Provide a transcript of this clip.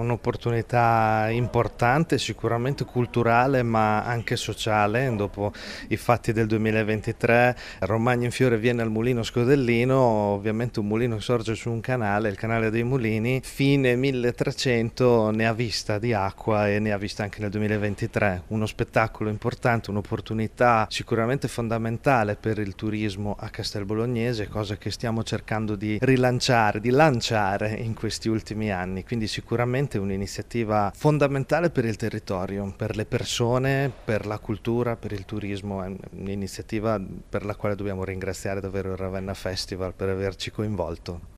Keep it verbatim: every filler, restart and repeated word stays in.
un'opportunità importante, sicuramente culturale ma anche sociale. Dopo i fatti del duemilaventitré, Romagna in fiore viene al mulino Scodellino, ovviamente un mulino che sorge su un canale, il canale dei mulini, fine milletrecento ne ha vista di acqua e ne ha vista anche nel duemilaventitré. Uno spettacolo importante, un'opportunità sicuramente fondamentale per il turismo a Castelbolognese, cosa che stiamo cercando di rilanciare, di lanciare in questi ultimi anni. Quindi sicuramente un'iniziativa fondamentale per il territorio, per le persone, per la cultura, per il turismo. È un'iniziativa per la quale dobbiamo ringraziare davvero il Ravenna Festival per averci coinvolto.